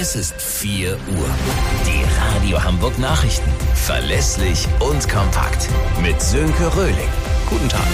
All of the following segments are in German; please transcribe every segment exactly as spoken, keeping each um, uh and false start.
Es ist vier Uhr. Die Radio Hamburg Nachrichten. Verlässlich und kompakt. Mit Sönke Röhling. Guten Tag.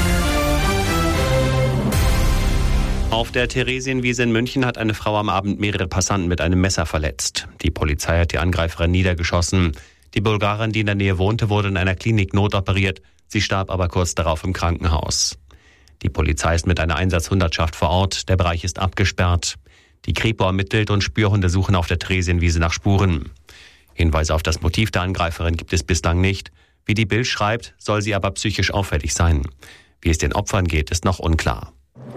Auf der Theresienwiese in München hat eine Frau am Abend mehrere Passanten mit einem Messer verletzt. Die Polizei hat die Angreiferin niedergeschossen. Die Bulgarin, die in der Nähe wohnte, wurde in einer Klinik notoperiert. Sie starb aber kurz darauf im Krankenhaus. Die Polizei ist mit einer Einsatzhundertschaft vor Ort. Der Bereich ist abgesperrt. Die Kripo ermittelt und Spürhunde suchen auf der Theresienwiese nach Spuren. Hinweise auf das Motiv der Angreiferin gibt es bislang nicht. Wie die Bild schreibt, soll sie aber psychisch auffällig sein. Wie es den Opfern geht, ist noch unklar.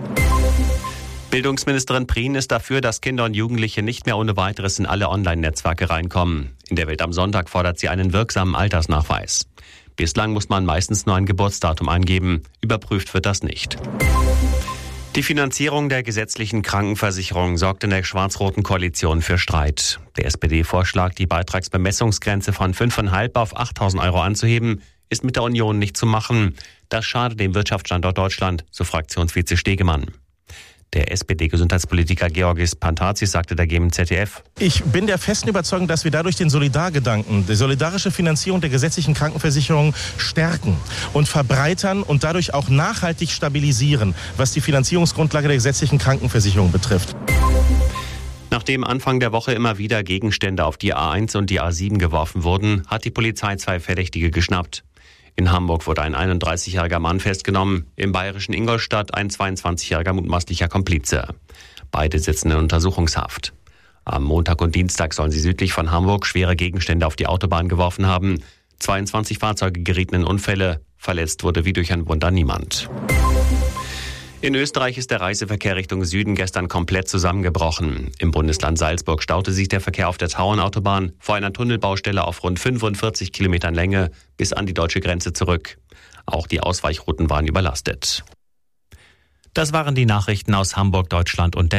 Bildungsministerin Prien ist dafür, dass Kinder und Jugendliche nicht mehr ohne weiteres in alle Online-Netzwerke reinkommen. In der Welt am Sonntag fordert sie einen wirksamen Altersnachweis. Bislang muss man meistens nur ein Geburtsdatum eingeben. Überprüft wird das nicht. Die Finanzierung der gesetzlichen Krankenversicherung sorgt in der schwarz-roten Koalition für Streit. Der S P D-Vorschlag, die Beitragsbemessungsgrenze von fünftausendfünfhundert auf achttausend Euro anzuheben, ist mit der Union nicht zu machen. Das schadet dem Wirtschaftsstandort Deutschland, so Fraktionsvize Stegemann. Der S P D-Gesundheitspolitiker Georgis Pantazis sagte dagegen im Z D F: Ich bin der festen Überzeugung, dass wir dadurch den Solidargedanken, die solidarische Finanzierung der gesetzlichen Krankenversicherung stärken und verbreitern und dadurch auch nachhaltig stabilisieren, was die Finanzierungsgrundlage der gesetzlichen Krankenversicherung betrifft. Nachdem Anfang der Woche immer wieder Gegenstände auf die A eins und die A sieben geworfen wurden, hat die Polizei zwei Verdächtige geschnappt. In Hamburg wurde ein einunddreißigjähriger Mann festgenommen, im bayerischen Ingolstadt ein zweiundzwanzigjähriger mutmaßlicher Komplize. Beide sitzen in Untersuchungshaft. Am Montag und Dienstag sollen sie südlich von Hamburg schwere Gegenstände auf die Autobahn geworfen haben. zweiundzwanzig Fahrzeuge gerieten in Unfälle, verletzt wurde wie durch ein Wunder niemand. In Österreich ist der Reiseverkehr Richtung Süden gestern komplett zusammengebrochen. Im Bundesland Salzburg staute sich der Verkehr auf der Tauernautobahn vor einer Tunnelbaustelle auf rund fünfundvierzig Kilometern Länge bis an die deutsche Grenze zurück. Auch die Ausweichrouten waren überlastet. Das waren die Nachrichten aus Hamburg, Deutschland und der